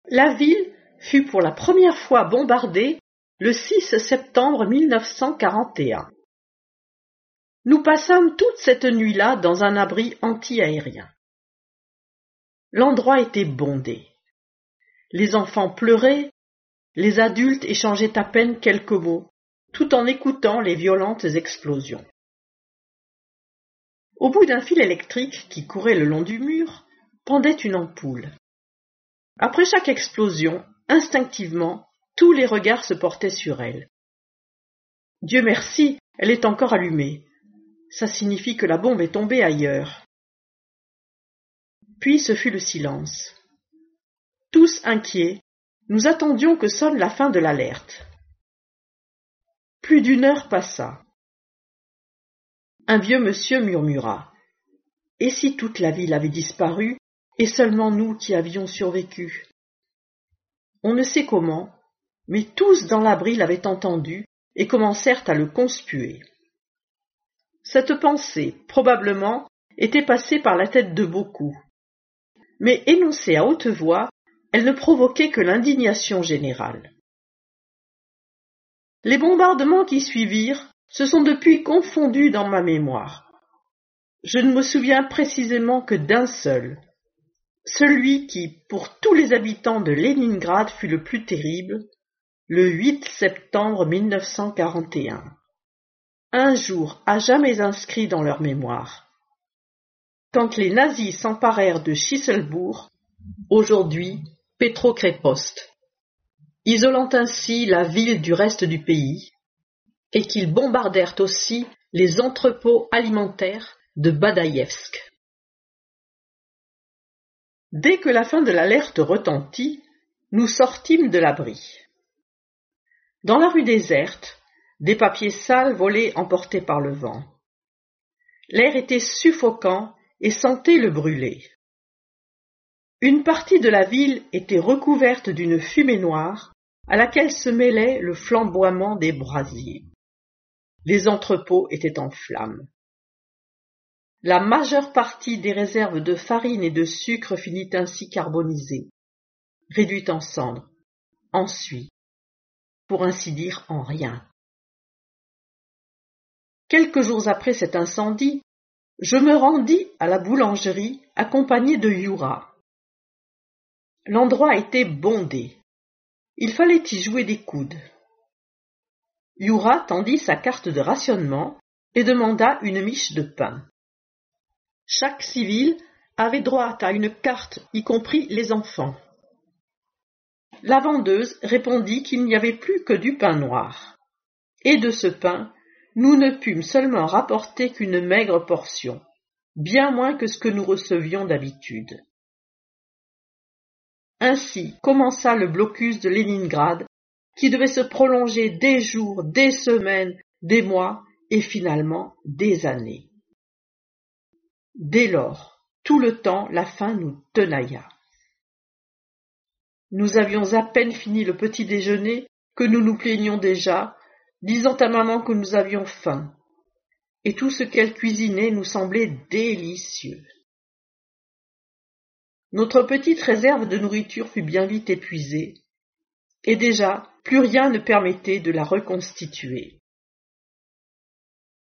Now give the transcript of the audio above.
La ville fut pour la première fois bombardée le 6 septembre 1941. Nous passâmes toute cette nuit-là dans un abri anti-aérien. L'endroit était bondé. Les enfants pleuraient, les adultes échangeaient à peine quelques mots, tout en écoutant les violentes explosions. Au bout d'un fil électrique qui courait le long du mur, pendait une ampoule. Après chaque explosion, instinctivement, tous les regards se portaient sur elle. Dieu merci, elle est encore allumée. Ça signifie que la bombe est tombée ailleurs. Puis ce fut le silence. Tous inquiets, nous attendions que sonne la fin de l'alerte. Plus d'une heure passa. Un vieux monsieur murmura. Et si toute la ville avait disparu, et seulement nous qui avions survécu? On ne sait comment, mais tous dans l'abri l'avaient entendu et commencèrent à le conspuer. Cette pensée, probablement, était passée par la tête de beaucoup, mais énoncée à haute voix, elle ne provoquait que l'indignation générale. Les bombardements qui suivirent se sont depuis confondus dans ma mémoire. Je ne me souviens précisément que d'un seul, celui qui, pour tous les habitants de Léningrad, fut le plus terrible, le 8 septembre 1941. Un jour à jamais inscrit dans leur mémoire. Quand les nazis s'emparèrent de Chişelbourg, aujourd'hui Petrokrepost, isolant ainsi la ville du reste du pays, et qu'ils bombardèrent aussi les entrepôts alimentaires de Badaïevsk. Dès que la fin de l'alerte retentit, nous sortîmes de l'abri. Dans la rue déserte, des papiers sales volaient emportés par le vent. L'air était suffocant et sentait le brûler. Une partie de la ville était recouverte d'une fumée noire à laquelle se mêlait le flamboiement des brasiers. Les entrepôts étaient en flammes. La majeure partie des réserves de farine et de sucre finit ainsi carbonisée, réduite en cendres, en suie, pour ainsi dire en rien. Quelques jours après cet incendie, je me rendis à la boulangerie accompagné de Youra. L'endroit était bondé. Il fallait y jouer des coudes. Youra tendit sa carte de rationnement et demanda une miche de pain. Chaque civil avait droit à une carte, y compris les enfants. La vendeuse répondit qu'il n'y avait plus que du pain noir. Et de ce pain, nous ne pûmes seulement rapporter qu'une maigre portion, bien moins que ce que nous recevions d'habitude. Ainsi commença le blocus de Léningrad, qui devait se prolonger des jours, des semaines, des mois et finalement des années. Dès lors, tout le temps, la faim nous tenailla. Nous avions à peine fini le petit déjeuner que nous nous plaignions déjà, disant à maman que nous avions faim, et tout ce qu'elle cuisinait nous semblait délicieux. Notre petite réserve de nourriture fut bien vite épuisée, et déjà plus rien ne permettait de la reconstituer.